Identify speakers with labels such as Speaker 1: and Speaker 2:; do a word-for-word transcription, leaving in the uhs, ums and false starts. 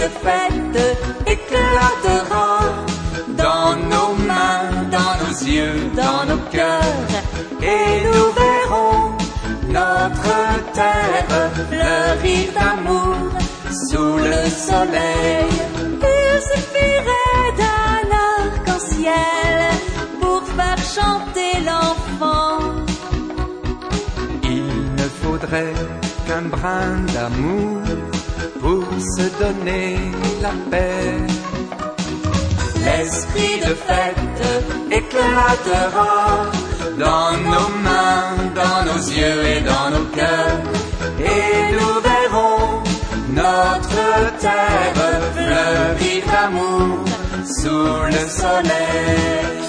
Speaker 1: de fête éclatera dans nos mains, dans nos yeux, dans nos cœurs, et nous verrons notre terre fleurir d'amour sous le soleil. Il suffirait d'un arc-en-ciel pour faire chanter l'enfant.
Speaker 2: Il ne faudrait qu'un brin d'amour pour se donner la paix.
Speaker 1: L'esprit de fête éclatera dans nos mains, dans nos yeux et dans nos cœurs, et nous verrons notre terre fleurir d'amour sous le soleil.